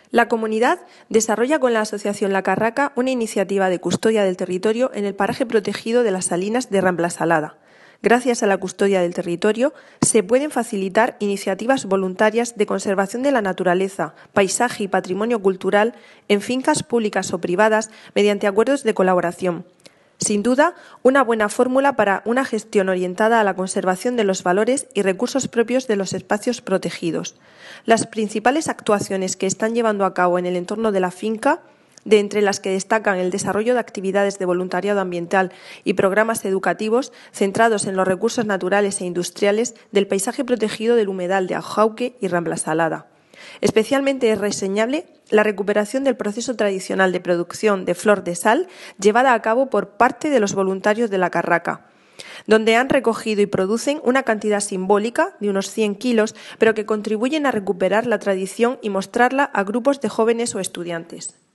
La comunidad desarrolla con la Asociación La Carraca una iniciativa de custodia del territorio en el paraje protegido de las Salinas de Rambla-Salada. Gracias a la custodia del territorio, se pueden facilitar iniciativas voluntarias de conservación de la naturaleza, paisaje y patrimonio cultural en fincas públicas o privadas mediante acuerdos de colaboración. Sin duda, una buena fórmula para una gestión orientada a la conservación de los valores y recursos propios de los espacios protegidos. Las principales actuaciones que están llevando a cabo en el entorno de la finca, de entre las que destacan el desarrollo de actividades de voluntariado ambiental y programas educativos centrados en los recursos naturales e industriales del paisaje protegido del humedal de Ajauque y Rambla-Salada. Especialmente es reseñable la recuperación del proceso tradicional de producción de flor de sal llevada a cabo por parte de los voluntarios de La Carraca, donde han recogido y producen una cantidad simbólica de unos 100 kilos, pero que contribuyen a recuperar la tradición y mostrarla a grupos de jóvenes o estudiantes.